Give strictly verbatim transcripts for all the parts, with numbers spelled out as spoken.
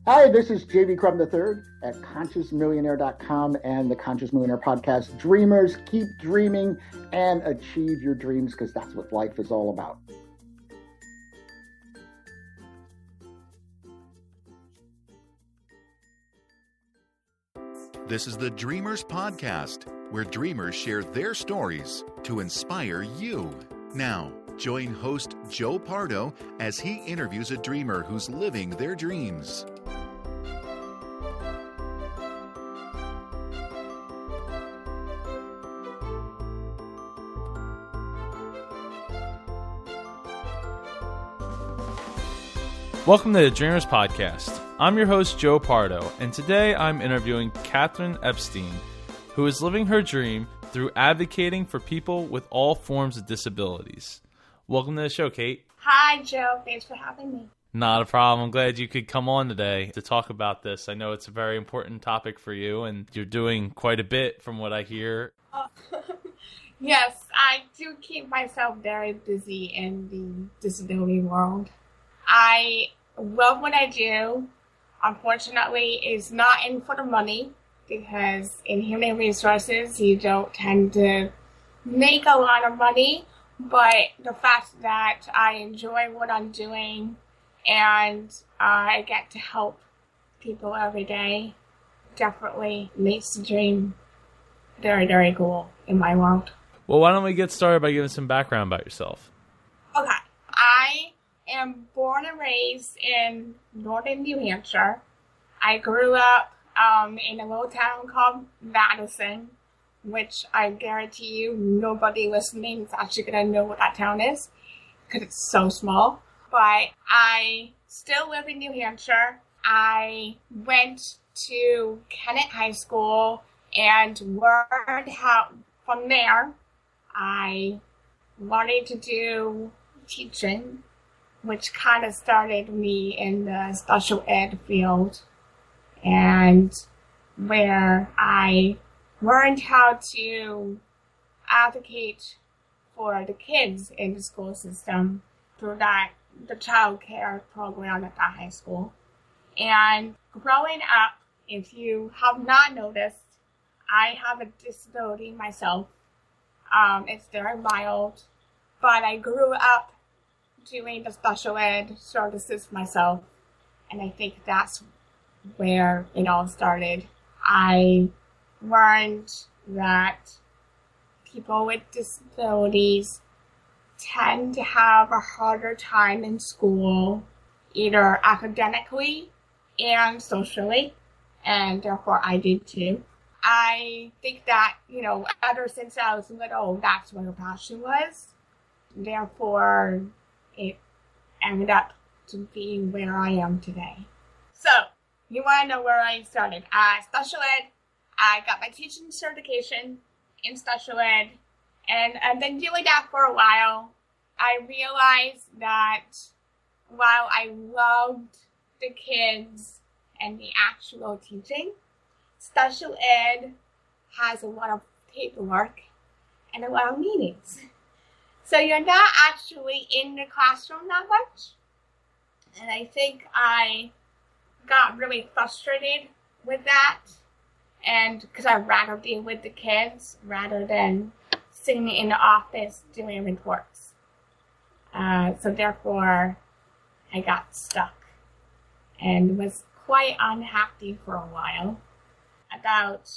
Hi, this is J B Crum the third at Conscious Millionaire dot com and the Conscious Millionaire Podcast. Dreamers, keep dreaming and achieve your dreams, because that's what life is all about. This is the Dreamers Podcast, where dreamers share their stories to inspire you. Now, join host Joe Pardo as he interviews a dreamer who's living their dreams. Welcome to the Dreamers Podcast. I'm your host, Joe Pardo, and today I'm interviewing Catherine Epstein, who is living her dream through advocating for people with all forms of disabilities. Welcome to the show, Kate. Hi, Joe. Thanks for having me. Not a problem. I'm glad you could come on today to talk about this. I know it's a very important topic for you, and you're doing quite a bit from what I hear. Uh, yes, I do keep myself very busy in the disability world. I love what I do. Unfortunately, it's not in for the money, because in human resources, you don't tend to make a lot of money. But the fact that I enjoy what I'm doing and uh, I get to help people every day definitely makes the dream very, very cool in my world. Well, why don't we get started by giving some background about yourself? Okay. I am born and raised in northern New Hampshire. I grew up um, in a little town called Madison, which I guarantee you nobody listening is actually going to know what that town is, because it's so small. But I still live in New Hampshire. I went to Kennett High School and learned how, from there, I wanted to do teaching, which kind of started me in the special ed field, and where I learned how to advocate for the kids in the school system through that the child care program at that high school. And growing up, if you have not noticed, I have a disability myself. Um, it's very mild, but I grew up doing the special ed services myself, and I think that's where it all started. I learned that people with disabilities tend to have a harder time in school, either academically and socially, and therefore I did too. I think that, you know, ever since I was little, that's what my passion was. Therefore, it ended up to being where I am today. So, you want to know where I started? Uh, special ed. I got my teaching certification in special ed, and I've been doing that for a while. I realized that while I loved the kids and the actual teaching, special ed has a lot of paperwork and a lot of meetings. So you're not actually in the classroom that much. And I think I got really frustrated with that. And because I'd rather deal with the kids rather than sitting in the office doing reports. Uh, so therefore, I got stuck and was quite unhappy for a while. About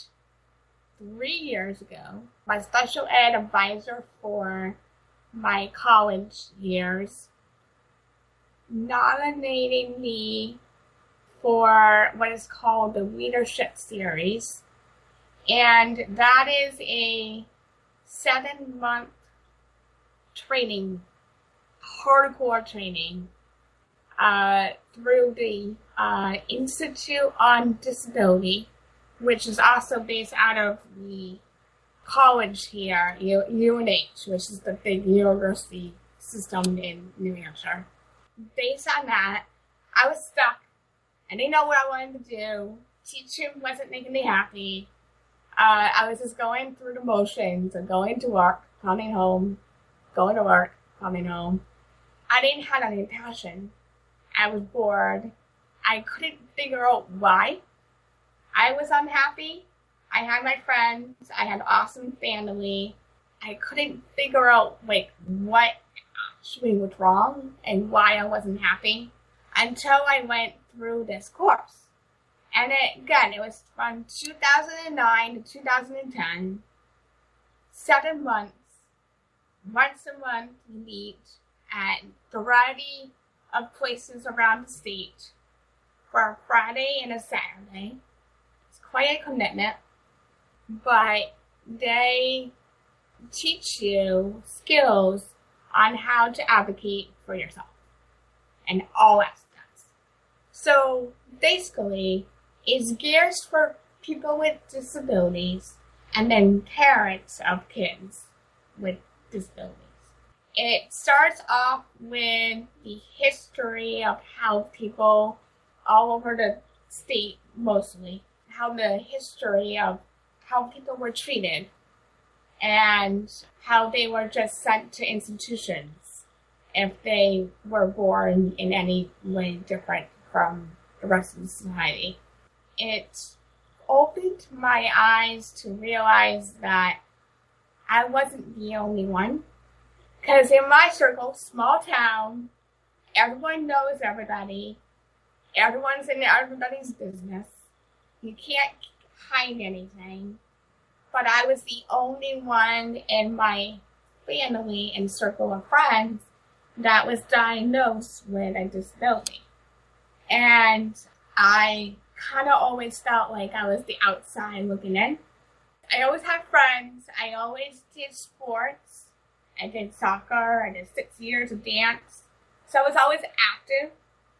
three years ago, my special ed advisor for my college years nominated me for what is called the Leadership Series, and that is a seven-month training, hardcore training, uh, through the uh, Institute on Disability, which is also based out of the college here, U N H, which is the big university system in New Hampshire. Based on that, I was stuck. I didn't know what I wanted to do. Teaching wasn't making me happy. Uh, I was just going through the motions of going to work, coming home, going to work, coming home. I didn't have any passion. I was bored. I couldn't figure out why I was unhappy. I had my friends. I had awesome family. I couldn't figure out, like, what actually was wrong and why I wasn't happy until I went through this course. And it, again, it was from two thousand nine to two thousand ten, seven months, once a month we meet at a variety of places around the state for a Friday and a Saturday. It's quite a commitment, but they teach you skills on how to advocate for yourself and all aspects. So basically, it's geared for people with disabilities and then parents of kids with disabilities. It starts off with the history of how people all over the state, mostly, how the history of how people were treated and how they were just sent to institutions if they were born in any way different from the rest of the society. It opened my eyes to realize that I wasn't the only one. Because in my circle, small town, everyone knows everybody. Everyone's in everybody's business. You can't hide anything. But I was the only one in my family and circle of friends that was diagnosed with a disability. And I kind of always felt like I was the outside looking in. I always had friends. I always did sports. I did soccer. I did six years of dance. So I was always active.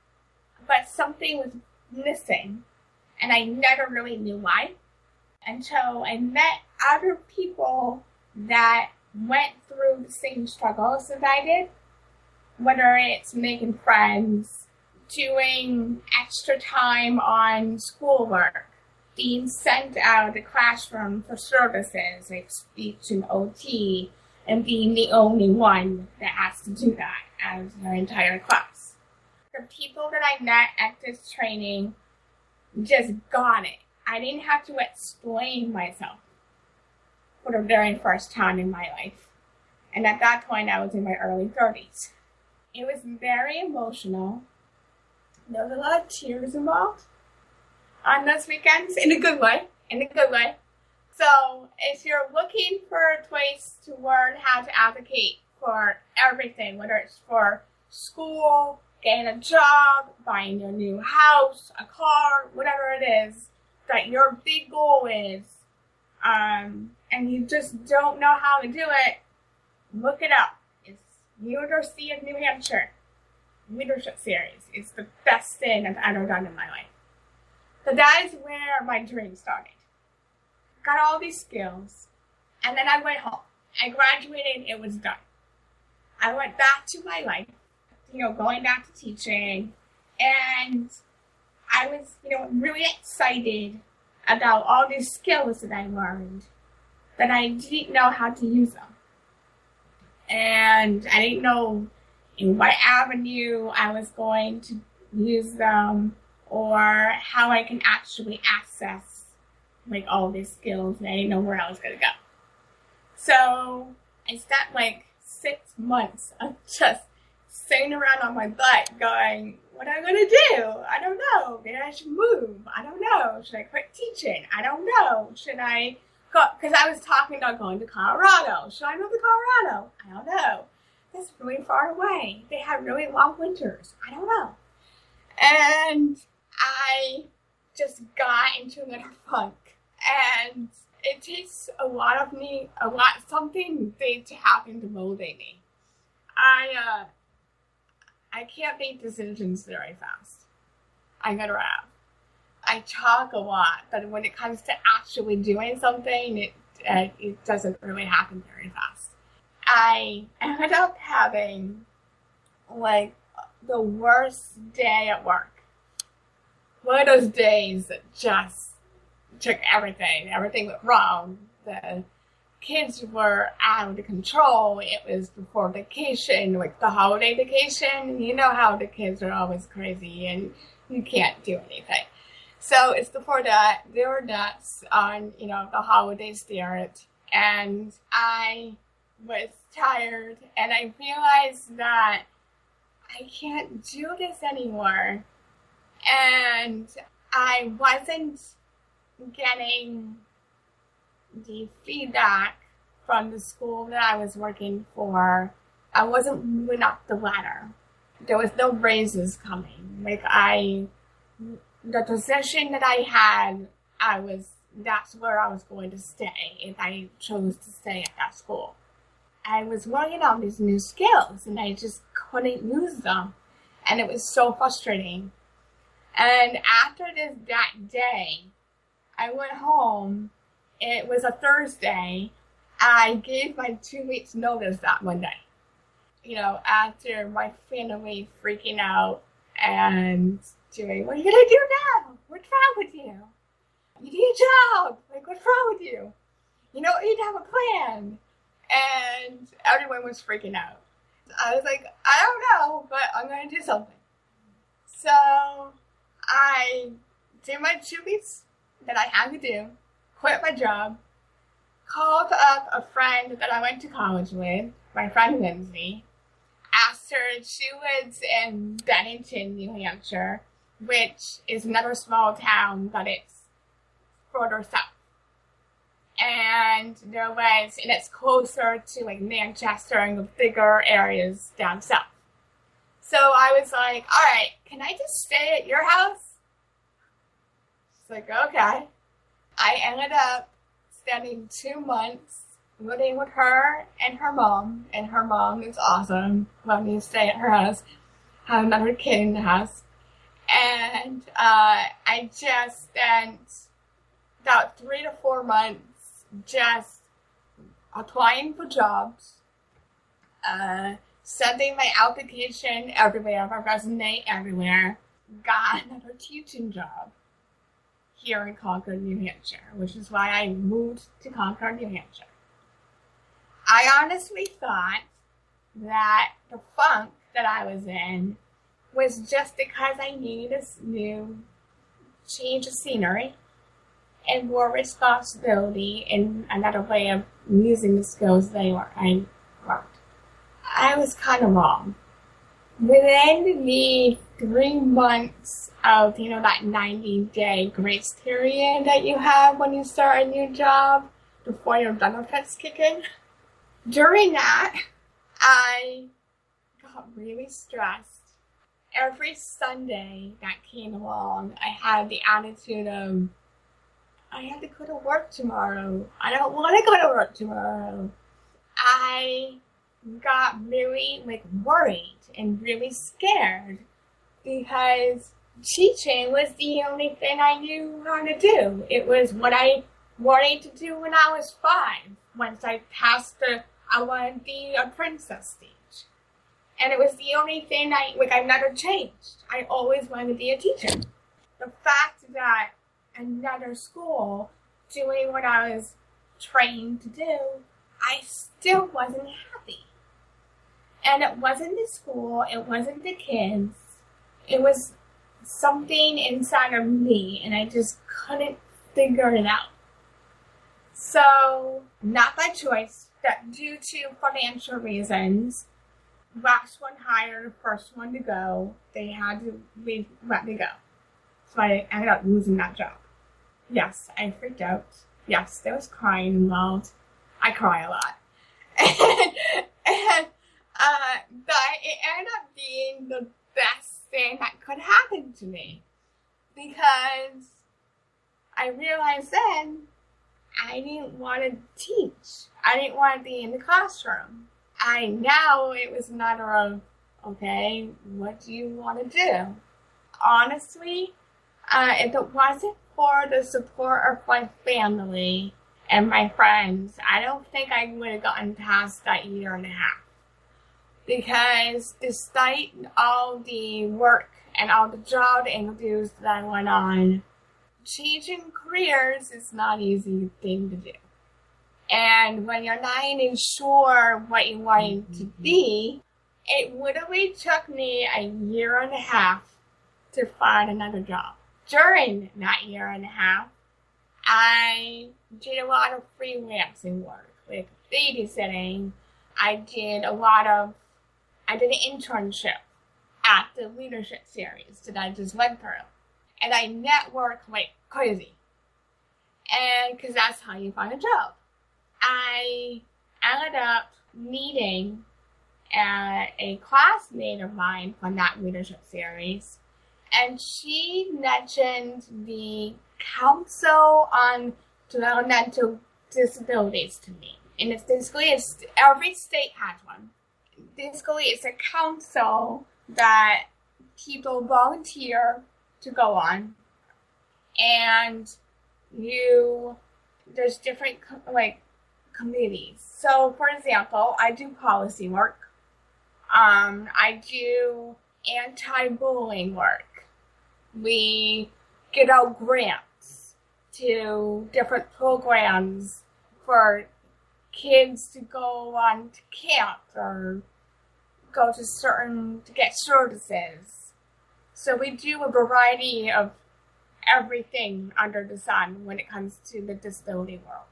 But something was missing. And I never really knew why. Until I met other people that went through the same struggles that I did. Whether it's making friends, doing extra time on schoolwork, being sent out of the classroom for services like speech and O T, and being the only one that has to do that out of their entire class. The people that I met at this training just got it. I didn't have to explain myself for the very first time in my life. And at that point, I was in my early thirties. It was very emotional. There was a lot of tears involved on those weekends, in a good way, in a good way. So if you're looking for a place to learn how to advocate for everything, whether it's for school, getting a job, buying a new house, a car, whatever it is that your big goal is, um, and you just don't know how to do it, look it up. It's University of New Hampshire Leadership Series. It's the best thing I've ever done in my life. So that is where my dream started. Got all these skills, and then I went home. I graduated, it was done. I went back to my life, you know, going back to teaching, and I was, you know, really excited about all these skills that I learned, but I didn't know how to use them. And I didn't know in what avenue I was going to use them or how I can actually access, like, all these skills, and I didn't know where I was going to go. So I spent, like, six months of just sitting around on my butt going, what am I going to do? I don't know. Maybe I should move. I don't know. Should I quit teaching? I don't know. Should I go? Because I was talking about going to Colorado. Should I move to Colorado? I don't know. That's really far away. They have really long winters. I don't know. And I just got into a little funk. And it takes a lot of me, a lot, something big to happen to motivate me. I, uh, I can't make decisions very fast. I gotta rap. I talk a lot, but when it comes to actually doing something, it uh, it doesn't really happen very fast. I ended up having, like, the worst day at work. One of those days that just took everything. Everything went wrong. The kids were out of control. It was before vacation, like the holiday vacation. You know how the kids are always crazy and you can't do anything. So it's before that, there were nuts on, you know, the holiday spirit, and I was tired, and I realized that I can't do this anymore. And I wasn't getting the feedback from the school that I was working for. I wasn't moving up the ladder. There was no raises coming. Like I, the position that I had, I was, that's where I was going to stay if I chose to stay at that school. I was working on these new skills and I just couldn't use them. And it was so frustrating. And after this, that day, I went home. It was a Thursday. I gave my two weeks notice that Monday. You know, after my family freaking out and doing, what are you going to do now? What's wrong with you? You need a job. Like, what's wrong with you? You know, you have a plan. And everyone was freaking out. I was like, I don't know, but I'm going to do something. So I did my two weeks that I had to do, quit my job, called up a friend that I went to college with, my friend Lindsay, asked her, she lives in Bennington, New Hampshire, which is another small town, but it's further south. And there was, and it's closer to like Manchester and the bigger areas down south. So I was like, all right, can I just stay at your house? She's like, okay. I ended up spending two months living with her and her mom, and her mom is awesome. Let me stay at her house, have another kid in the house. And uh, I just spent about three to four months just applying for jobs, uh, sending my application everywhere, my resume everywhere, got another teaching job here in Concord, New Hampshire, which is why I moved to Concord, New Hampshire. I honestly thought that the funk that I was in was just because I needed a new change of scenery and more responsibility and another way of using the skills that I worked. I was kind of wrong. Within the three months of, you know, that ninety-day grace period that you have when you start a new job before your benefits kick in, during that, I got really stressed. Every Sunday that came along, I had the attitude of, I have to go to work tomorrow. I don't want to go to work tomorrow. I got really, like, worried and really scared because teaching was the only thing I knew how to do. It was what I wanted to do when I was five. Once I passed the, I wanted to be a princess stage. And it was the only thing I, like, I never changed. I always wanted to be a teacher. The fact that another school doing what I was trained to do, I still wasn't happy. And it wasn't the school, it wasn't the kids, it was something inside of me, and I just couldn't figure it out. So, not by choice, but due to financial reasons, last one hired, first one to go, they had to leave, let me go. So I ended up losing that job. Yes, I freaked out. Yes, there was crying involved. I cry a lot. and, and uh, but it ended up being the best thing that could happen to me. Because I realized then I didn't want to teach. I didn't want to be in the classroom. I now it was a matter of, okay, what do you want to do? Honestly, uh, if it wasn't for the support of my family and my friends, I don't think I would have gotten past that year and a half. Because despite all the work and all the job interviews that I went on, changing careers is not an easy thing to do. And when you're not even sure what you want to be, it literally took me a year and a half to find another job. During that year and a half, I did a lot of freelancing work, like babysitting. I did a lot of, I did an internship at the leadership series that I just went through. And I networked like crazy. And because that's how you find a job. I ended up meeting a, a classmate of mine from that leadership series. And she mentioned the Council on Developmental Disabilities to me. And it's basically, it's, every state has one. Basically, it's a council that people volunteer to go on. And you, there's different, like, committees. So, for example, I do policy work. Um, I do anti-bullying work. We get out grants to different programs for kids to go on to camp or go to certain, to get services. So we do a variety of everything under the sun when it comes to the disability world.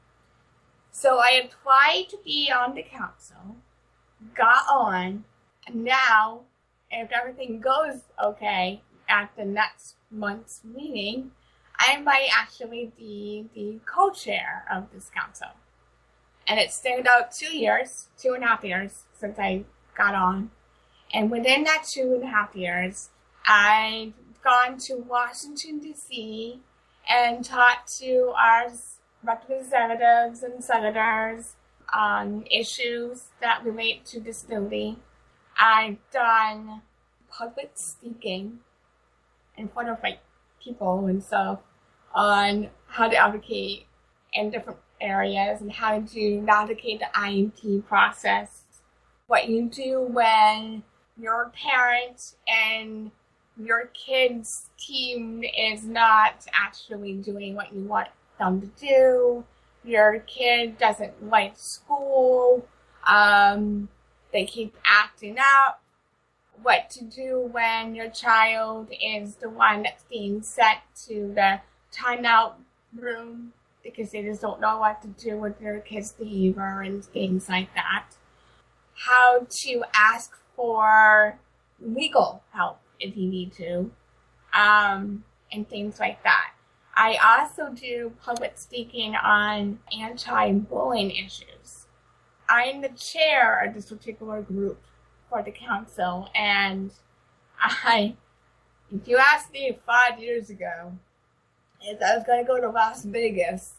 So I applied to be on the council, got on, and now, if everything goes okay at the next month's meeting, I might actually be the co-chair of this council. And it's been about two years, two and a half years since I got on. And within that two and a half years, I've gone to Washington, D C and talked to our representatives and senators on issues that relate to disability. I've done public speaking in front of like people and stuff on how to advocate in different areas and how to navigate the I E P process. What you do when your parent and your kid's team is not actually doing what you want them to do. Your kid doesn't like school. Um, they keep acting up. What to do when your child is the one that's being sent to the timeout room because they just don't know what to do with their kid's behavior and things like that. How to ask for legal help if you need to, um, and things like that. I also do public speaking on anti-bullying issues. I'm the chair of this particular group for the council, and I, if you asked me five years ago if I was going to go to Las Vegas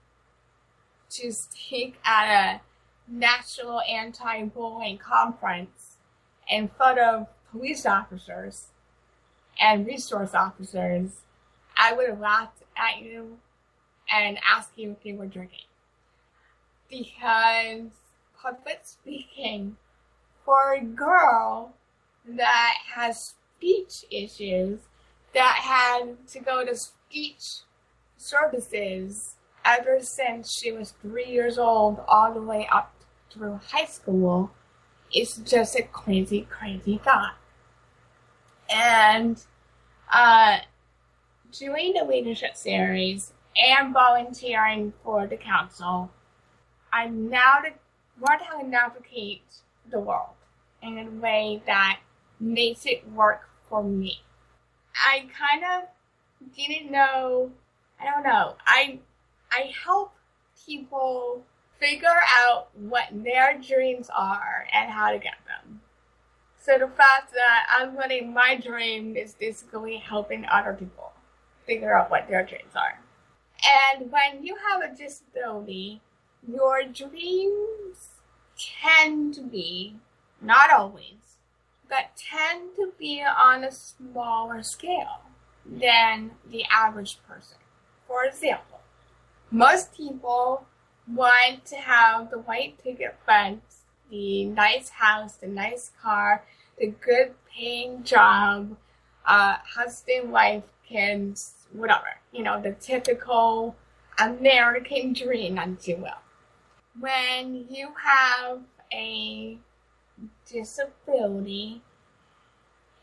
to speak at a national anti-bullying conference in front of police officers and resource officers, I would have laughed at you and asked you if you were drinking. Because public speaking for a girl that has speech issues, that had to go to speech services ever since she was three years old all the way up through high school, it's just a crazy, crazy thought. And uh, doing the leadership series and volunteering for the council, I'm now to learn how to navigate the world in a way that makes it work for me. I kind of didn't know, I don't know, I I help people figure out what their dreams are and how to get them. So the fact that I'm running my dream is basically helping other people figure out what their dreams are. And when you have a disability, your dreams tend to be, not always, but tend to be on a smaller scale than the average person. For example, most people want to have the white picket fence, the nice house, the nice car, the good paying job, uh, husband, wife, kids, whatever. You know, the typical American dream, if you will. When you have a disability,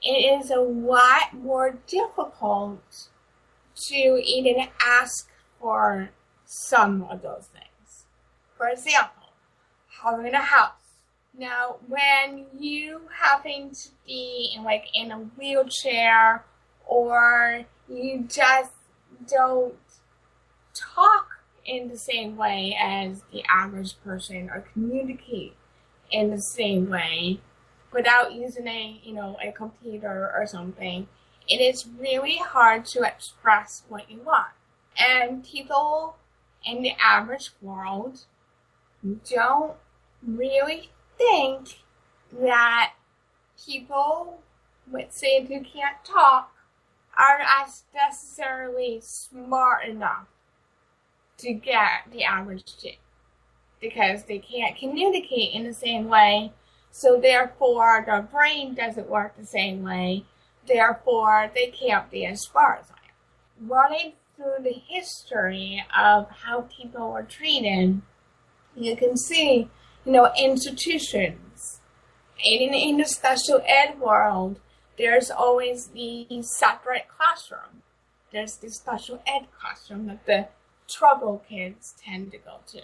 it is a lot more difficult to even ask for some of those things. For example, having a house. Now, when you happen to be in, like in a wheelchair, or you just don't talk in the same way as the average person, or communicate in the same way without using a, you know, a computer or something, it is really hard to express what you want. And people in the average world don't really think that people with, say, who can't talk are as necessarily smart enough to get the average kid, because they can't communicate in the same way, so therefore their brain doesn't work the same way, therefore they can't be as smart as I am. Running through the history of how people were treated, you can see, you know, institutions. In, in the special ed world, there's always the separate classroom. There's the special ed classroom that the trouble kids tend to go to.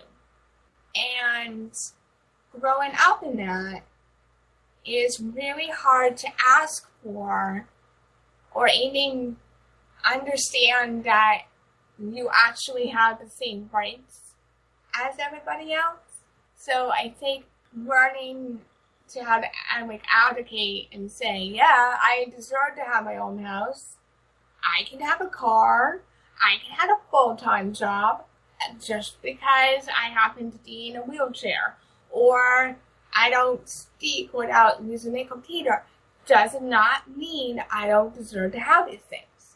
And growing up in that is really hard to ask for or even understand that you actually have the same rights as everybody else. So I think learning to how to like advocate and say, yeah, I deserve to have my own house. I can have a car. I can have a full-time job just because I happen to be in a wheelchair, or I don't speak without using a computer, does not mean I don't deserve to have these things.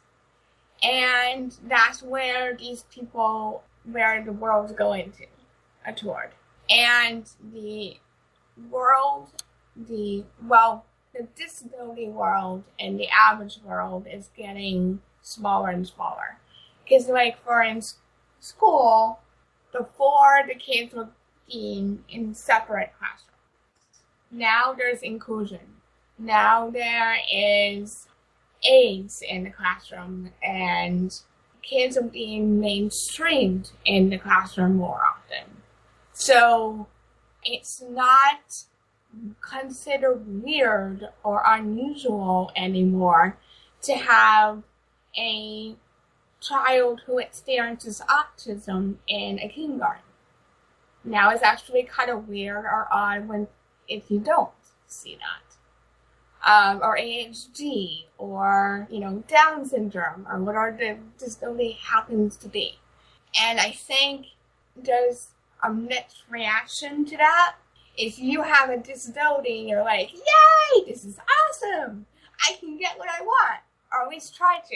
And that's where these people, where the world's going to, uh, toward. And the world, the, well, the disability world and the average world is getting smaller and smaller. Because, like, for instance, school, before the kids were being in separate classrooms. Now there's inclusion. Now there is aids in the classroom, and kids are being mainstreamed in the classroom more often. So it's not considered weird or unusual anymore to have a child who experiences autism in a kindergarten. Now it's actually kind of weird or odd when if you don't see that. Um, or A D H D, or, you know, Down syndrome, or whatever the disability happens to be. And I think there's a mixed reaction to that. If you have a disability, you're like, yay, this is awesome. I can get what I want, or at least try to.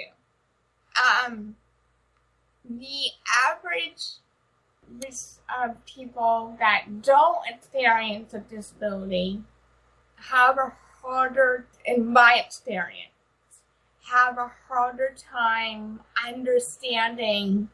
Um, the average of people that don't experience a disability have a harder, in my experience, have a harder time understanding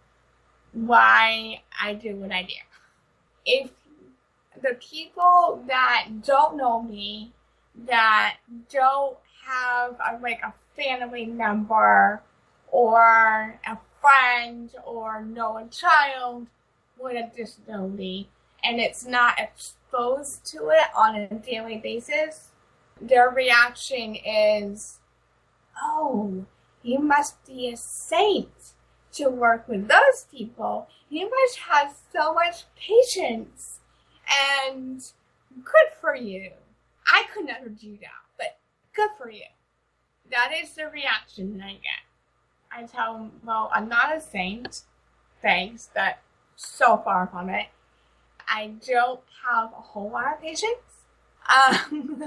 why I do what I do. If the people that don't know me, that don't have a, like a family member or a friend or know a child with a disability, and it's not exposed to it on a daily basis, their reaction is, oh, you must be a saint to work with those people. You must have so much patience, and good for you. I could never do that, but good for you. That is the reaction that I get. I tell them, well, I'm not a saint, thanks, but so far from it. I don't have a whole lot of patience. Um,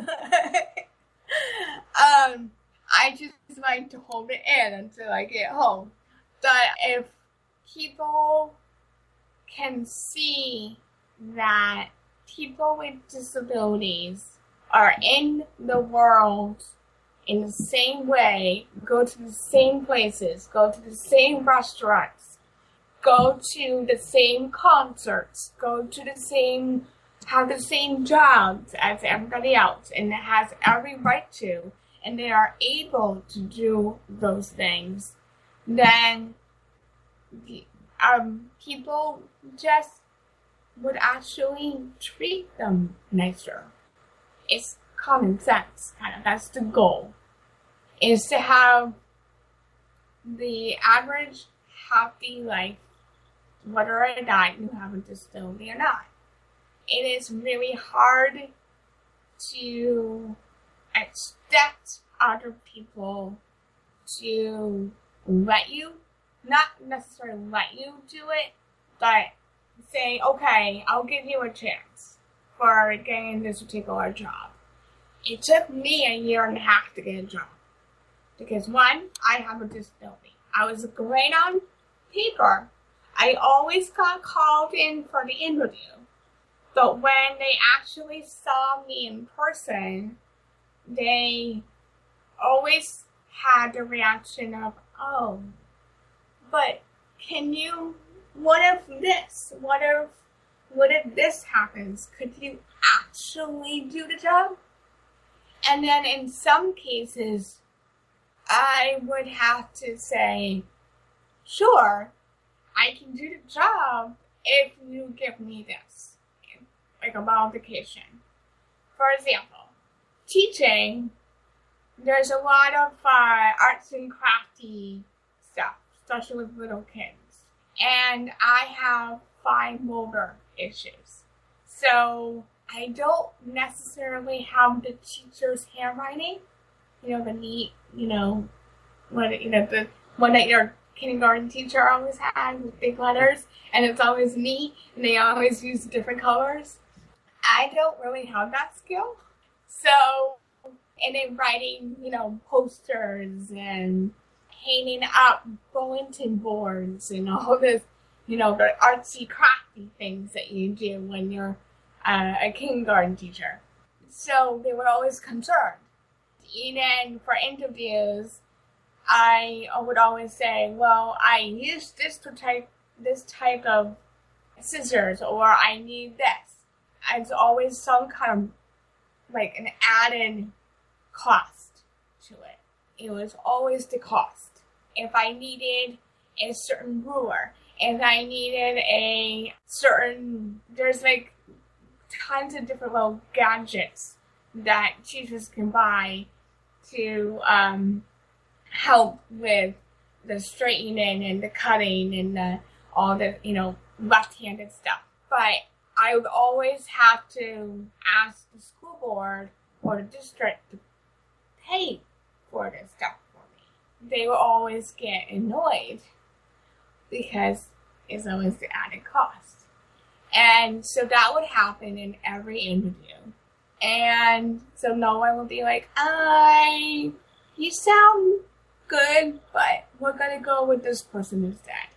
um, I just like to hold it in until I get home. But if people can see that people with disabilities are in the world in the same way, go to the same places, go to the same restaurants, go to the same concerts, go to the same, have the same jobs as everybody else, and has every right to, and they are able to do those things, then the, um, people just would actually treat them nicer. It's common sense, kind of. That's the goal, is to have the average happy life, whether or not you have a disability or not. It is really hard to expect other people to let you, not necessarily let you do it, but say, okay, I'll give you a chance for getting this particular job. It took me a year and a half to get a job. Because one, I have a disability. I was great on paper. I always got called in for the interview. But when they actually saw me in person, they always had the reaction of, oh, but can you, what if this? What if, what if this happens? Could you actually do the job? And then in some cases, I would have to say, sure, I can do the job if you give me this, like a modification. For example, teaching, there's a lot of uh, arts and crafty stuff, especially with little kids. And I have fine motor issues. So I don't necessarily have the teacher's handwriting, you know, the neat, you know, one, you know, the one that your kindergarten teacher always had with big letters, and it's always neat, and they always use different colors. I don't really have that skill. So, and then writing, you know, posters and hanging up bulletin boards and all this, you know, the artsy, crafty things that you do when you're uh, a kindergarten teacher. So they were always concerned. Even for interviews, I would always say, well, I use this type, this type of scissors, or I need this. And it's always some kind of, like, an added cost to it. It was always the cost. If I needed a certain ruler, if I needed a certain, there's like tons of different little gadgets that teachers can buy to um, help with the straightening and the cutting and the, all the, you know, left-handed stuff. But I would always have to ask the school board or the district to pay for this stuff for me. They would always get annoyed because it's always the added cost. And so that would happen in every interview. And so no one would be like, I, you sound good, but we're going to go with this person instead.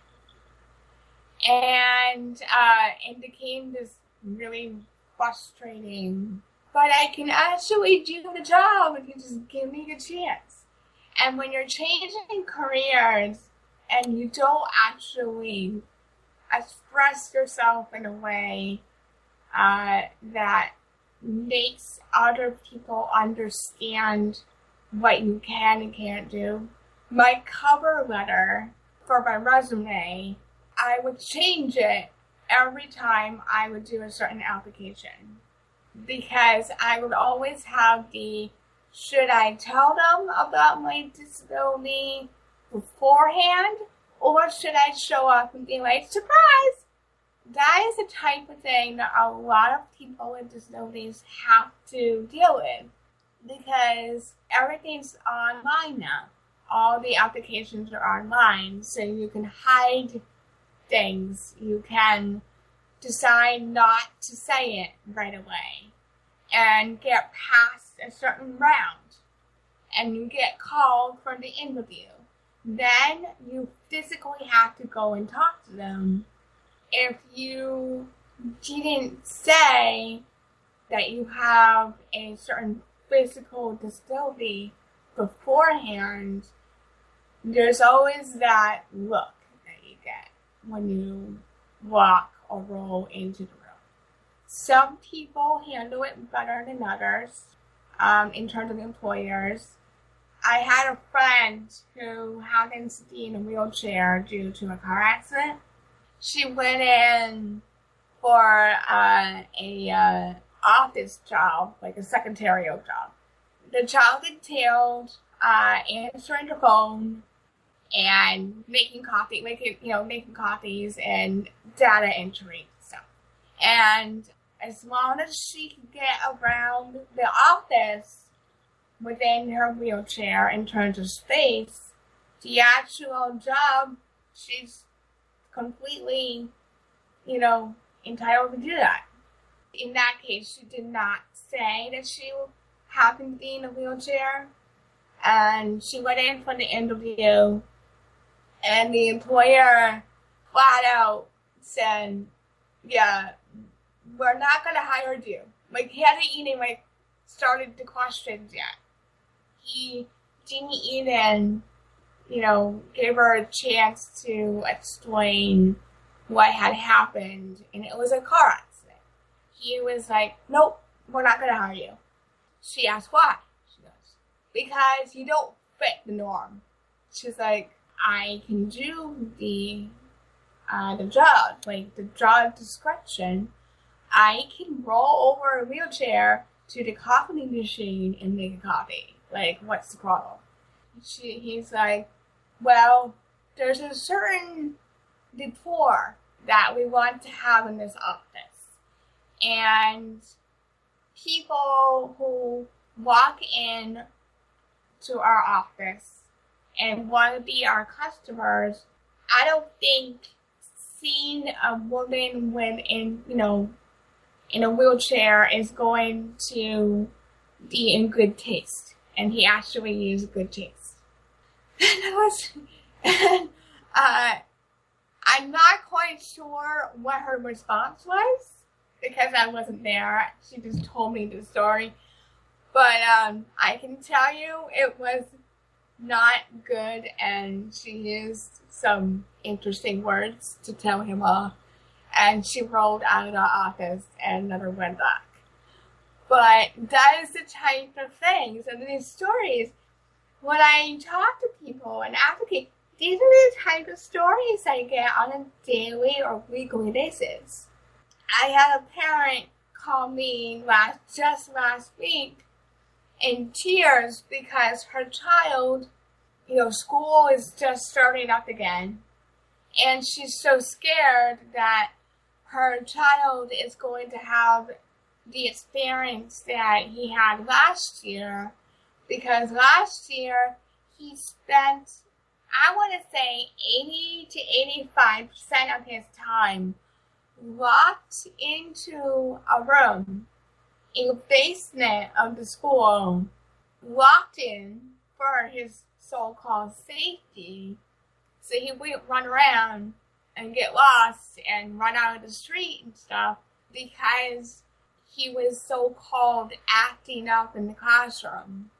And uh, it became this really frustrating, but I can actually do the job if you just give me a chance. And when you're changing careers and you don't actually express yourself in a way uh, that makes other people understand what you can and can't do. My cover letter for my resume, I would change it every time I would do a certain application, because I would always have the, should I tell them about my disability beforehand, or should I show up and be like, surprise? That is the type of thing that a lot of people with disabilities have to deal with, because everything's online now. All the applications are online, so you can hide things. You can decide not to say it right away and get past a certain round, and you get called for the interview. Then you physically have to go and talk to them. If you didn't say that you have a certain physical disability beforehand, there's always that look that you get when you walk or roll into the room. Some people handle it better than others um, in terms of employers. I had a friend who happened to be in a wheelchair due to a car accident. She went in for uh, a uh, office job, like a secretarial job. The job entailed uh, answering the phone and making coffee, making you know, making coffees and data entry stuff. And as long as she could get around the office within her wheelchair in terms of space, the actual job, she's completely, you know, entitled to do that. In that case, she did not say that she happened to be in a wheelchair, and she went in for the interview, and the employer flat out said, yeah, we're not going to hire you. Like, he hadn't even, like, started the questions yet. He didn't even, you know, give her a chance to explain what had happened, and it was a car accident. He was like, nope, we're not going to hire you. She asked why. She goes, because you don't fit the norm. She's like, I can do the uh, the job, like the job description. I can roll over a wheelchair to the coffee machine and make a coffee. Like, what's the problem? She, he's like, well, there's a certain decor that we want to have in this office. And people who walk in to our office and want to be our customers, I don't think seeing a woman with, in, you know, in a wheelchair is going to be in good taste. And he actually used good taste. And I was, and, uh, I'm not quite sure what her response was, because I wasn't there. She just told me the story. But um, I can tell you it was not good, and she used some interesting words to tell him off. And she rolled out of the office and never went back. But that is the type of things and these stories. When I talk to people and advocate, these are the type of stories I get on a daily or weekly basis. I had a parent call me last just last week in tears because her child, you know, school is just starting up again. And she's so scared that her child is going to have the experience that he had last year, because last year he spent, I want to say, eighty to eighty-five percent of his time locked into a room in the basement of the school, locked in for his so-called safety, so he wouldn't run around and get lost and run out of the street and stuff, because he was so-called acting up in the classroom.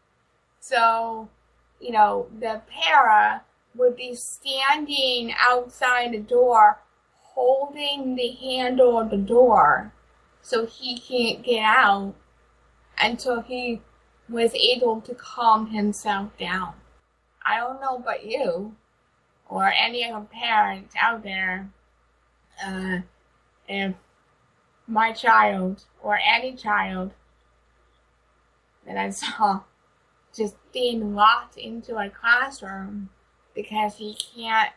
So, you know, the para would be standing outside the door holding the handle of the door so he can't get out until he was able to calm himself down. I don't know about you or any other parents out there, uh, if my child or any child that I saw just being locked into a classroom because he can't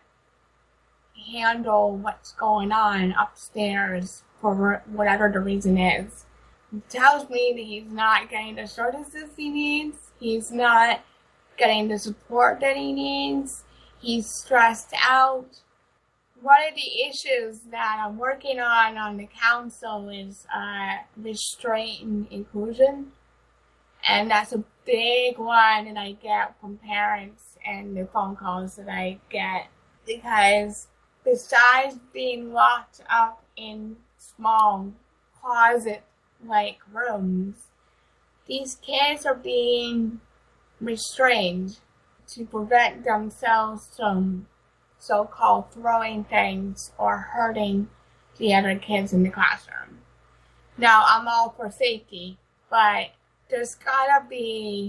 handle what's going on upstairs for whatever the reason is, it tells me that he's not getting the services he needs, he's not getting the support that he needs, he's stressed out. One of the issues that I'm working on on the council is uh, restraint and inclusion. And that's a big one that I get from parents and the phone calls that I get. Because besides being locked up in small closet-like rooms, these kids are being restrained to prevent themselves from so-called throwing things or hurting the other kids in the classroom. Now, I'm all for safety, but there's gotta be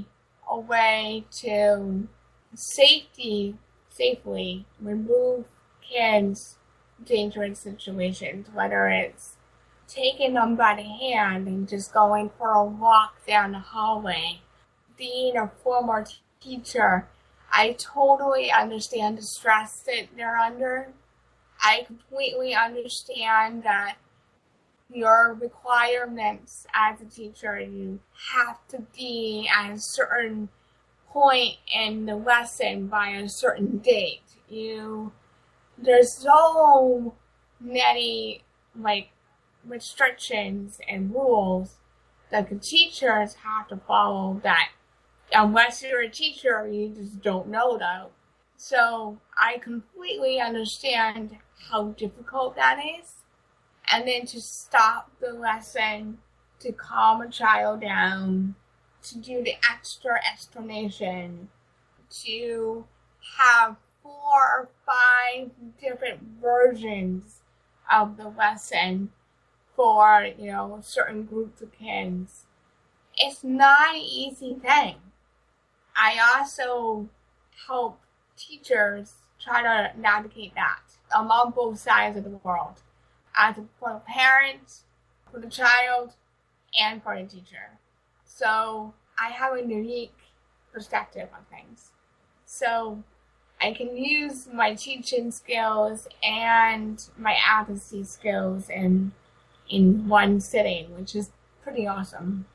a way to safety, safely remove kids dangerous situations, whether it's taking them by the hand and just going for a walk down the hallway. Being a former t- teacher, I totally understand the stress that they're under. I completely understand that your requirements as a teacher, you have to be at a certain point in the lesson by a certain date. You, there's so many, like, restrictions and rules that the teachers have to follow that unless you're a teacher, you just don't know that. So I completely understand how difficult that is. And then to stop the lesson, to calm a child down, to do the extra explanation, to have four or five different versions of the lesson for, you know, certain groups of kids. It's not an easy thing. I also help teachers try to navigate that among both sides of the world, as for the parents, for the child, and for the teacher. So I have a unique perspective on things. So I can use my teaching skills and my advocacy skills in in one sitting, which is pretty awesome.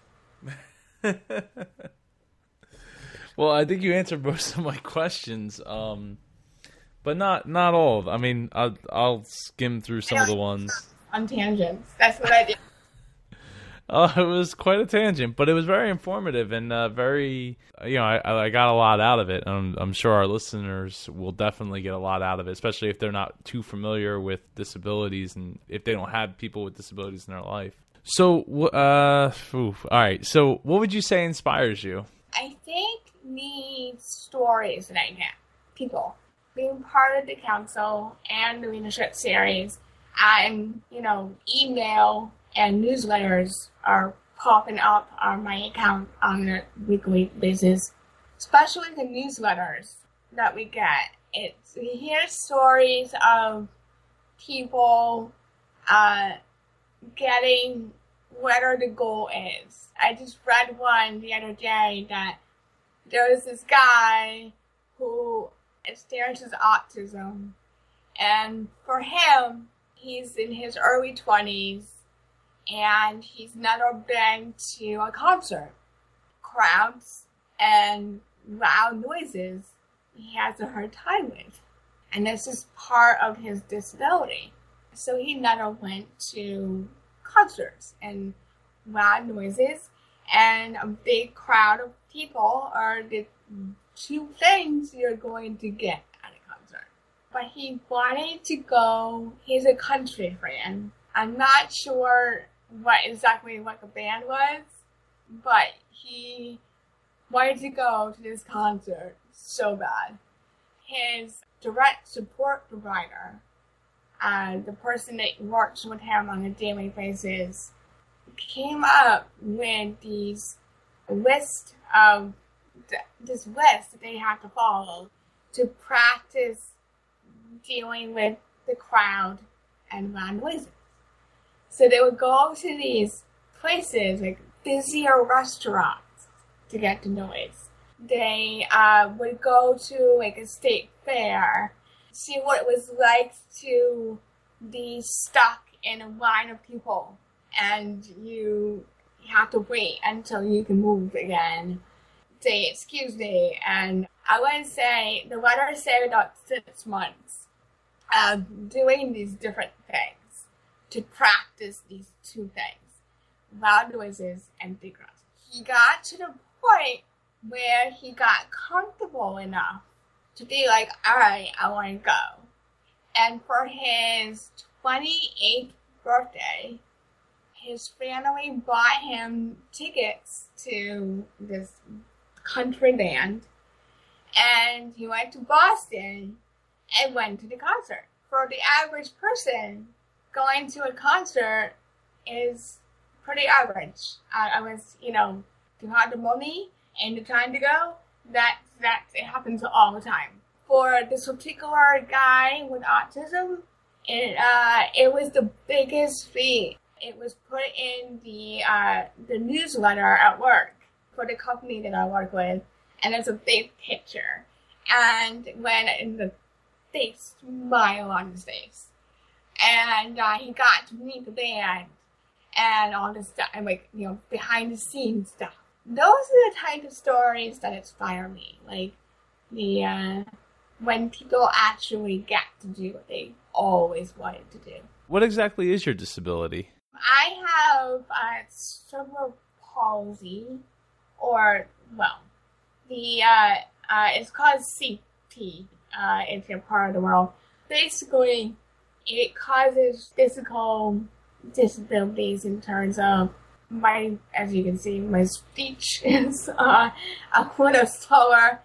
Well, I think you answered most of my questions, um, but not not all. I mean, I'll, I'll skim through some of the ones. On tangents. That's what I do. Oh, it was quite a tangent, but it was very informative and uh, very, you know, I, I got a lot out of it. I'm, I'm sure our listeners will definitely get a lot out of it, especially if they're not too familiar with disabilities and if they don't have people with disabilities in their life. So, uh, oof, all right. So what would you say inspires you? I think the stories that I get, people, being part of the council and the leadership series, and, you know, email and newsletters are popping up on my account on a weekly basis, especially the newsletters that we get. It's, we hear stories of people uh, getting whatever the goal is. I just read one the other day that there was this guy who experiences autism, and for him, he's in his early twenties, and he's never been to a concert. Crowds and loud noises he has a hard time with. And this is part of his disability. So he never went to concerts and loud noises and a big crowd of people are the two things you're going to get at a concert. But he wanted to go, he's a country fan. I'm not sure what exactly what the band was, but he wanted to go to this concert so bad. His direct support provider, uh, the person that works with him on a daily basis, came up with these list of this list that they have to follow to practice dealing with the crowd and loud noises. So they would go to these places, like busier restaurants, to get the noise. They uh, would go to like a state fair, see what it was like to be stuck in a line of people, and you have to wait until you can move again. Say, excuse me, and I would say the letter said about six months of doing these different things to practice these two things, loud noises and big crowds. He got to the point where he got comfortable enough to be like, all right, I want to go. And for his twenty-eighth birthday, his family bought him tickets to this country band, and he went to Boston and went to the concert. For the average person, going to a concert is pretty average. I, I was, you know, to have the money and the time to go, that, that it happens all the time. For this particular guy with autism, it, uh, it was the biggest feat. It was put in the, uh, the newsletter at work for the company that I work with, and it's a big picture. And when in the big smile on his face. And uh, he got to meet the band and all this stuff, and like, you know, behind the scenes stuff. Those are the type of stories that inspire me. Like, the, uh, when people actually get to do what they always wanted to do. What exactly is your disability? I have uh, cerebral palsy, or, well, the, uh, uh, it's called C P. Uh, if you're part of the world. Basically, it causes physical disabilities in terms of my, as you can see, my speech is uh, a little slower.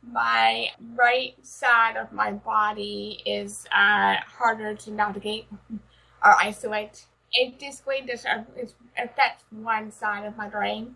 My right side of my body is uh, harder to navigate or isolate. It basically just affects one side of my brain,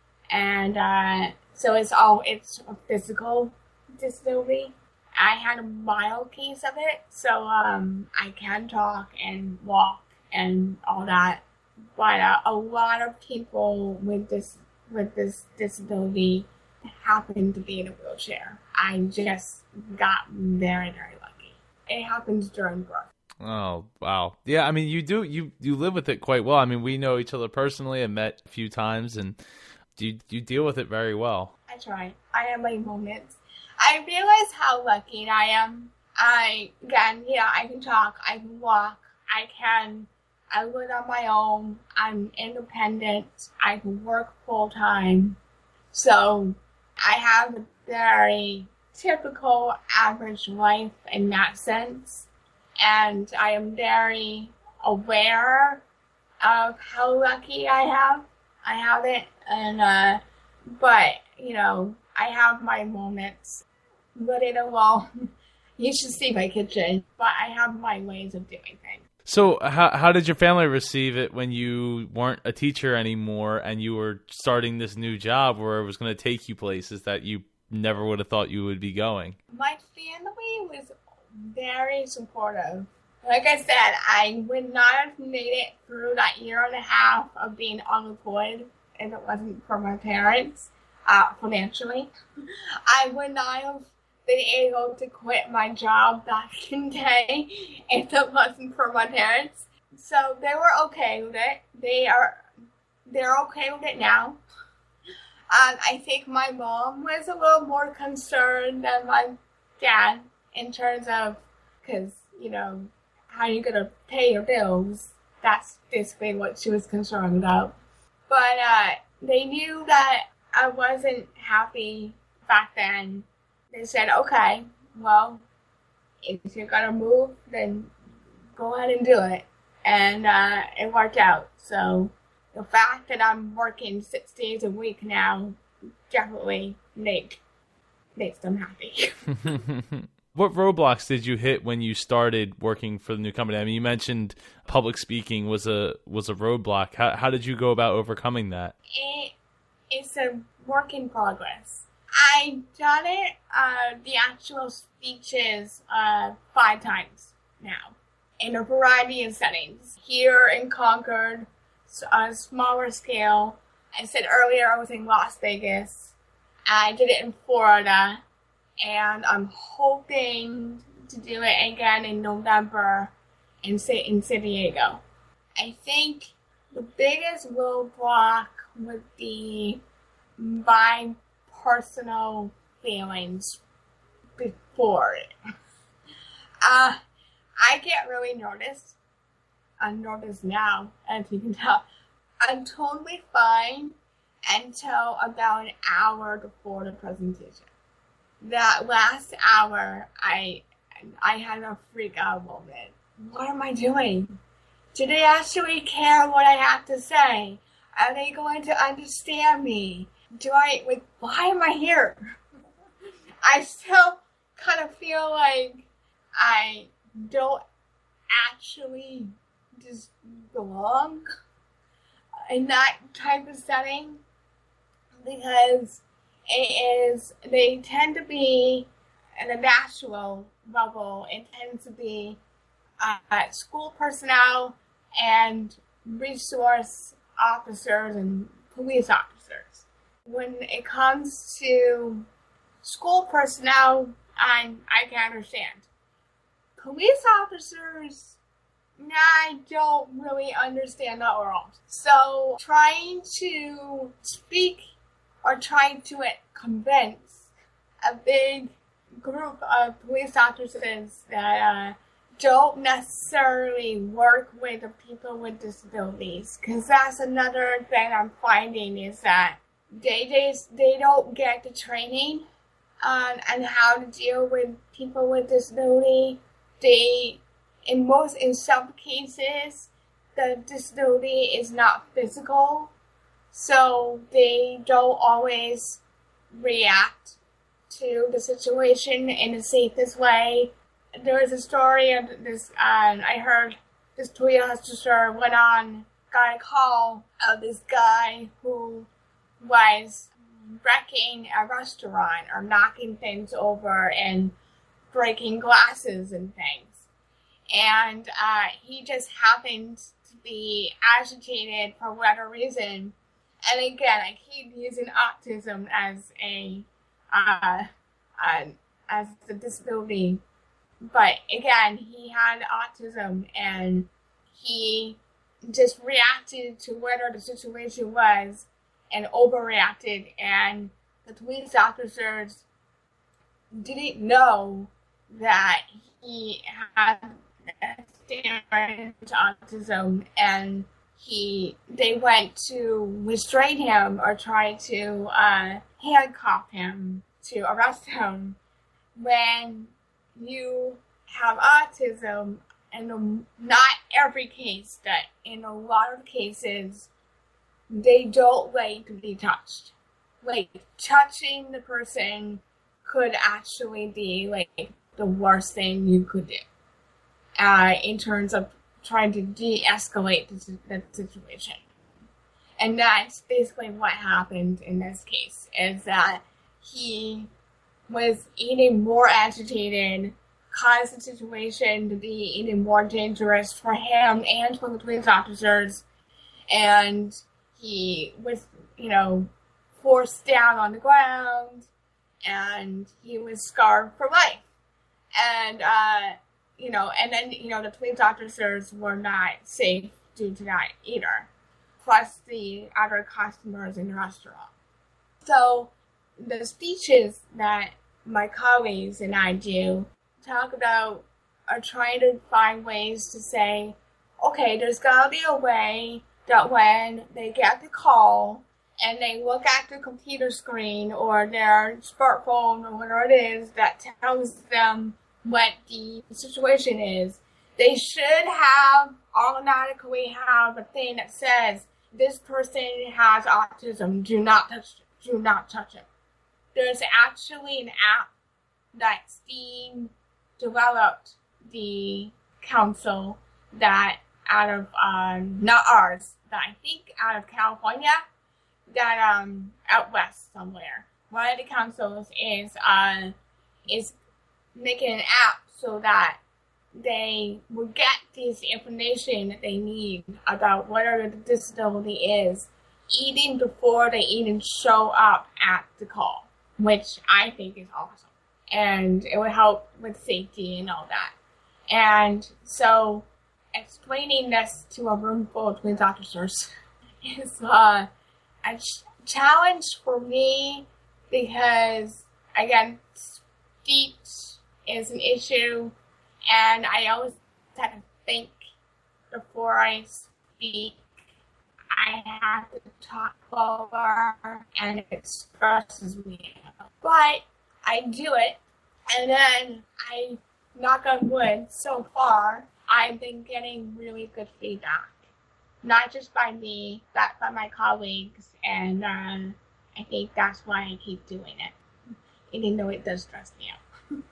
and uh, so it's all it's a physical disability. I had a mild case of it, so um, I can talk and walk and all that. But uh, a lot of people with this with this disability happen to be in a wheelchair. I just got very, very lucky. It happens during birth. Oh, wow. Yeah, I mean, you do, you, you live with it quite well. I mean, we know each other personally and met a few times, and you, you deal with it very well. I try. I have my moments. I realize how lucky I am. I, again, yeah, I can talk, I can walk, I can, I live on my own, I'm independent, I can work full time. So, I have a very typical average life in that sense. And I am very aware of how lucky I have. I have it, and, uh, but, you know, I have my moments. But it will, you should see my kitchen, but I have my ways of doing things. So how how did your family receive it when you weren't a teacher anymore and you were starting this new job where it was going to take you places that you never would have thought you would be going? My family was very supportive. Like I said, I would not have made it through that year and a half of being unemployed if it wasn't for my parents, uh, financially. I would not have been able to quit my job back in the day if it wasn't for my parents. So they were okay with it. They are, they're okay with it now. Um, I think my mom was a little more concerned than my dad in terms of, because, you know, how are you going to pay your bills? That's basically what she was concerned about. But uh, they knew that I wasn't happy back then. They said, okay, well, if you're going to move, then go ahead and do it. And uh, it worked out. So the fact that I'm working six days a week now definitely make, makes them happy. What roadblocks did you hit when you started working for the new company? I mean, you mentioned public speaking was a was a roadblock. How how did you go about overcoming that? It, it's a work in progress. I've done it, uh, the actual speeches, uh, five times now, in a variety of settings. Here in Concord, on a smaller scale. I said earlier I was in Las Vegas. I did it in Florida, and I'm hoping to do it again in November in, in San Diego. I think the biggest roadblock would be my personal feelings before it. Uh, I get really nervous. I'm nervous now, as you can tell. I'm totally fine until about an hour before the presentation. That last hour, I I had a freak out moment. What am I doing? Do they actually care what I have to say? Are they going to understand me? Do I, like, why am I here? I still kind of feel like I don't actually just belong in that type of setting, because is they tend to be at a national level. It tends to be uh, school personnel and resource officers and police officers. When it comes to school personnel, I, I can understand. Police officers, I don't really understand that world. So trying to speak or trying to convince a big group of police officers that uh, don't necessarily work with the people with disabilities, because that's another thing I'm finding is that they they, they don't get the training on, on how to deal with people with disability. They, in most, in some cases, the disability is not physical, so they don't always react to the situation in the safest way. There was a story of this, uh, I heard this police officer went on, got a call of this guy who was wrecking a restaurant or knocking things over and breaking glasses and things. And uh, he just happened to be agitated for whatever reason. And again, I keep using autism as a uh, uh, as a disability. But again, he had autism and he just reacted to whatever the situation was and overreacted. And the police officers didn't know that he had standard autism, and he they went to restrain him or try to uh, handcuff him to arrest him. When you have autism, and not every case, that in a lot of cases, they don't like to be touched. Like, touching the person could actually be, like, the worst thing you could do. Uh, in terms of trying to de-escalate the, the situation. And that's basically what happened in this case, is that he was even more agitated, caused the situation to be even more dangerous for him and for the police officers, and he was, you know, forced down on the ground, and he was scarred for life. And, uh, you know, and then, you know, the police officers were not safe due to that either, plus the other customers in the restaurant. So, the speeches that my colleagues and I do talk about are trying to find ways to say, okay, there's gotta be a way that when they get the call and they look at the computer screen or their smartphone or whatever it is that tells them what the situation is, they should have automatically have a thing that says, this person has autism, do not touch it, do not touch it. There's actually an app that's being developed, the council, that out of, um, not ours, that I think out of California, that, um, out west somewhere. One of the councils is, uh, is making an app so that they will get this information that they need about whatever the disability is, even before they even show up at the call, which I think is awesome. And it would help with safety and all that. And so explaining this to a room full of police officers is uh, a ch- challenge for me because, again, speech is an issue, and I always have to think before I speak. I have to talk over, and it stresses me out. But I do it, and then I, knock on wood, so far, I've been getting really good feedback. Not just by me, but by my colleagues, and uh, I think that's why I keep doing it, even though it does stress me out.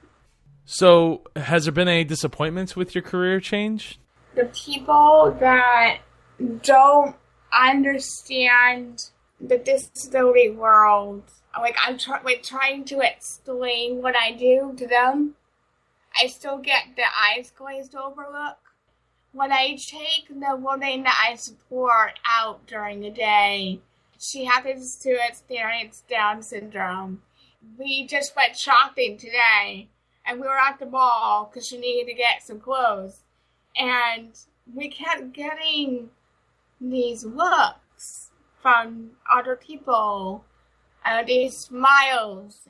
So, has there been any disappointments with your career change? The people that don't understand the disability world like I'm try- like trying to explain what I do to them, I still get the eyes glazed over look. When I take the woman that I support out during the day, she happens to experience Down syndrome. We just went shopping today, and we were at the mall because she needed to get some clothes. And we kept getting these looks from other people, uh, these smiles.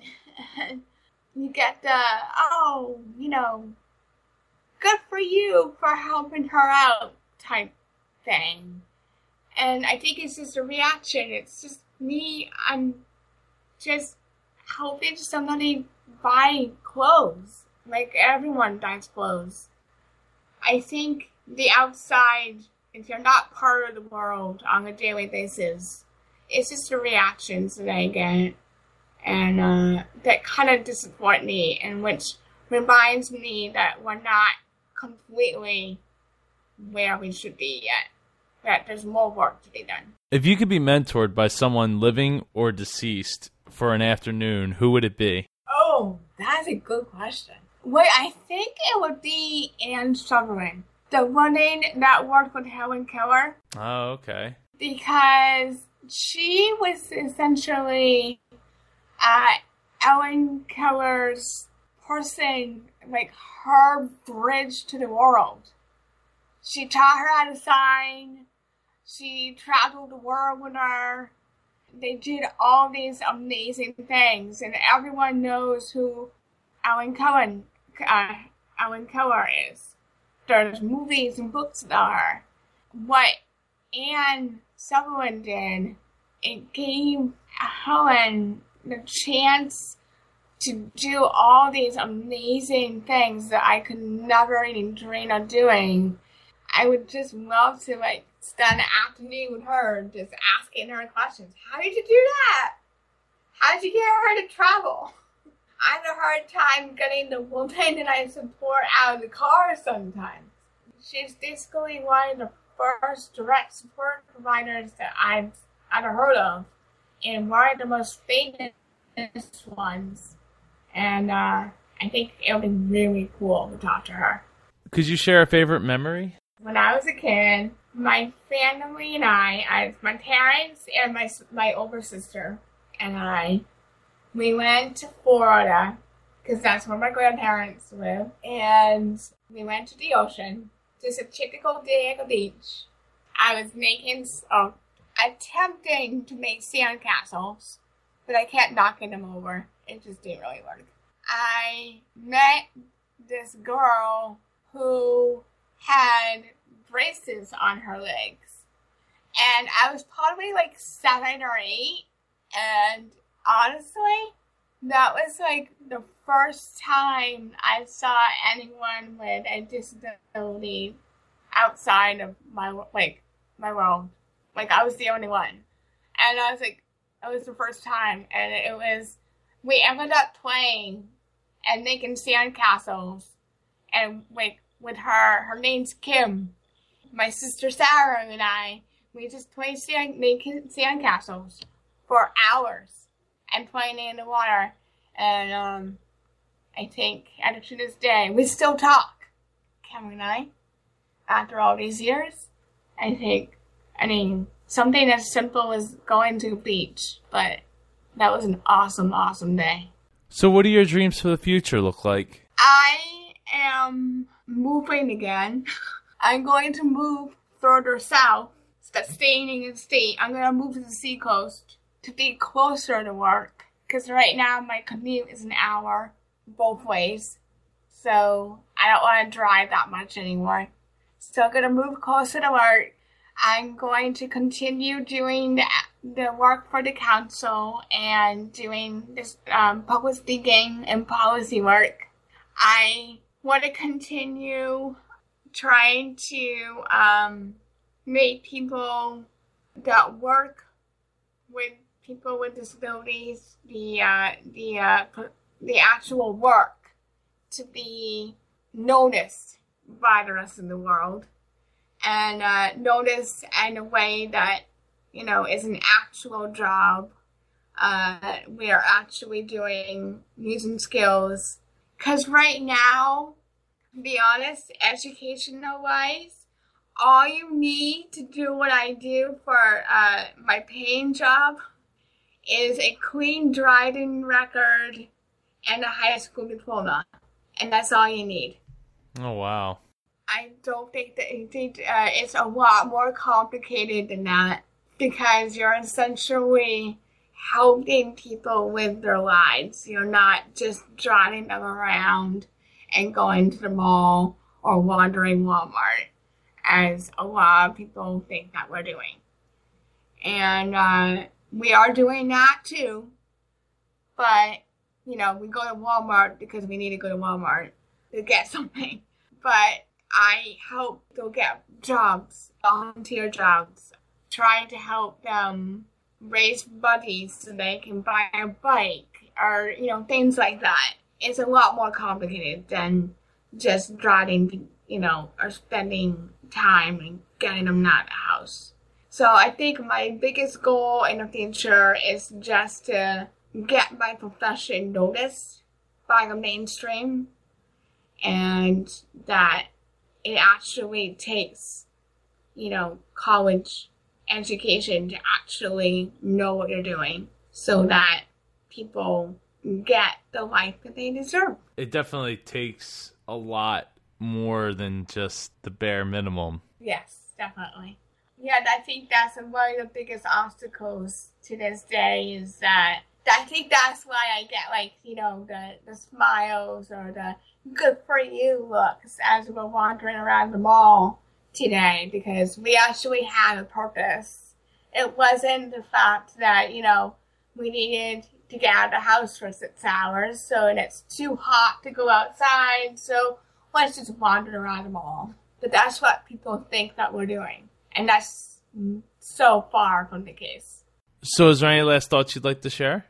You get the, oh, you know, good for you for helping her out type thing. And I think it's just a reaction. It's just me, I'm just helping somebody buy clothes. Like everyone buys clothes. I think the outside, if you're not part of the world on a daily basis, it's just the reactions that I get. And uh, that kind of disappoint me, and which reminds me that we're not completely where we should be yet. That there's more work to be done. If you could be mentored by someone living or deceased for an afternoon, who would it be? Oh, that's a good question. Wait, I think it would be Anne Sutherland, the woman that worked with Helen Keller. Oh, okay. Because she was essentially uh, Ellen Keller's person, like her bridge to the world. She taught her how to sign. She traveled the world with her. They did all these amazing things, and everyone knows who Ellen Keller, uh, Ellen Keller is. There's movies and books about her. What Anne Sutherland did, it gave Helen the chance to do all these amazing things that I could never even dream of doing. I would just love to, like, spend an afternoon with her just asking her questions. How did you do that? How did you get her to travel? I have a hard time getting the woman that I support out of the car sometimes. She's basically one of the first direct support providers that I've ever heard of, and one of the most famous ones. And uh, I think it would be really cool to talk to her. Could you share a favorite memory? When I was a kid, my family and I, I my parents and my my older sister and I, we went to Florida because that's where my grandparents live, and we went to the ocean. Just a typical day at the beach. I was making, oh, attempting to make sandcastles, but I kept knocking them over. It just didn't really work. I met this girl who had braces on her legs, and I was probably like seven or eight, and honestly, that was like the first time I saw anyone with a disability outside of my, like, my world. Like, I was the only one, and I was like, it was the first time, and it was, we ended up playing and making sandcastles, and like, with her, her name's Kim. My sister Sarah and I, we just played sand, making sandcastles for hours and playing in the water. And um, I think, and to this day, we still talk, Cameron and I, after all these years. I think, I mean, something as simple as going to the beach, but that was an awesome, awesome day. So what do your dreams for the future look like? I am moving again. I'm going to move further south, instead of staying in the state. I'm going to move to the seacoast to be closer to work, because right now my commute is an hour both ways, so I don't want to drive that much anymore. So I'm going to move closer to work. I'm going to continue doing the, the work for the council and doing this um, public speaking and policy work. I want to continue trying to um, make people that work with people with disabilities, the uh, the uh, the actual work, to be noticed by the rest of the world, and uh, noticed in a way that, you know, is an actual job uh, we are actually doing using skills. Because right now, to be honest, educational-wise, all you need to do what I do for uh, my paying job is a clean driving record and a high school diploma. And that's all you need. Oh, wow. I don't think that I think, uh, it's a lot more complicated than that, because you're essentially helping people with their lives. You're not just driving them around and going to the mall or wandering Walmart, as a lot of people think that we're doing. And uh, we are doing that too, but, you know, we go to Walmart because we need to go to Walmart to get something. But I help them get jobs, volunteer jobs, trying to help them raise money so they can buy a bike or, you know, things like that. It's a lot more complicated than just driving, you know, or spending time and getting them out of the house. So I think my biggest goal in the future is just to get my profession noticed by the mainstream, and that it actually takes, you know, college education to actually know what you're doing so that people get the life that they deserve. It definitely takes a lot more than just the bare minimum. Yes, definitely. Yeah, I think that's one of the biggest obstacles to this day, is that I think that's why I get, like, you know, the, the smiles or the good for you looks as we're wandering around the mall today, because we actually had a purpose. It wasn't the fact that, you know, we needed to get out of the house for six hours, so and it's too hot to go outside, so let's just wander around the mall. But that's what people think that we're doing, and that's so far from the case. So is there any last thoughts you'd like to share?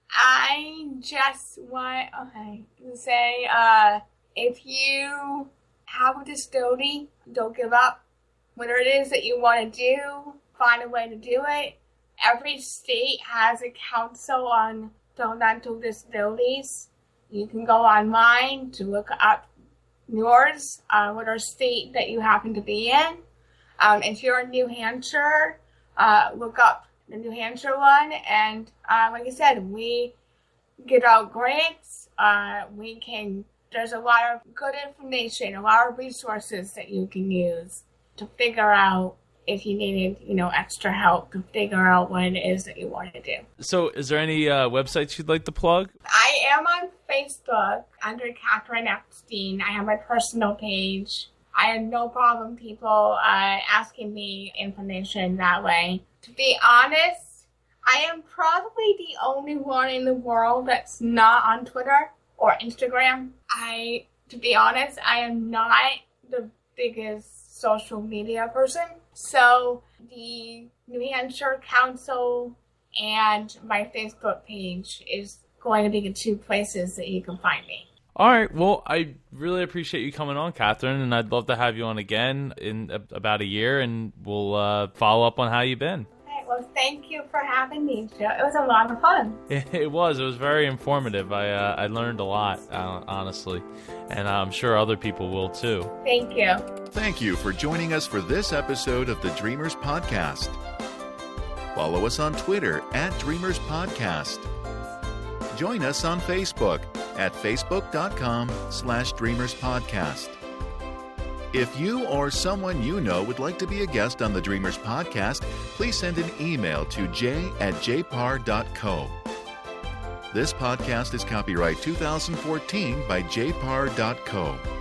I just want okay, to say, uh, if you have a disability, don't give up. Whatever it is that you want to do, find a way to do it. Every state has a council on developmental disabilities. You can go online to look up yours, uh, whatever state that you happen to be in. Um, if you're in New Hampshire, uh, look up the New Hampshire one. And uh, like I said, we give out grants. Uh, we can. There's a lot of good information, a lot of resources that you can use to figure out if you needed, you know, extra help to figure out what it is that you want to do. So is there any uh, websites you'd like to plug? I am on Facebook under Catherine Epstein. I have my personal page. I have no problem people uh, asking me information that way. To be honest, I am probably the only one in the world that's not on Twitter or Instagram. I, to be honest, I am not the biggest social media person. So the New Hampshire Council and my Facebook page is going to be the two places that you can find me. All right. Well, I really appreciate you coming on, Catherine, and I'd love to have you on again in a, about a year, and we'll uh, follow up on how you've been. Well, thank you for having me, Joe. It was a lot of fun. It was. It was very informative. I uh, I learned a lot, uh, honestly, and I'm sure other people will too. Thank you. Thank you for joining us for this episode of the Dreamers Podcast. Follow us on Twitter at Dreamers Podcast. Join us on Facebook at facebook.com slash Dreamers Podcast. If you or someone you know would like to be a guest on the Dreamers Podcast, please send an email to j at j par dot co. This podcast is copyright two thousand fourteen by j par dot co.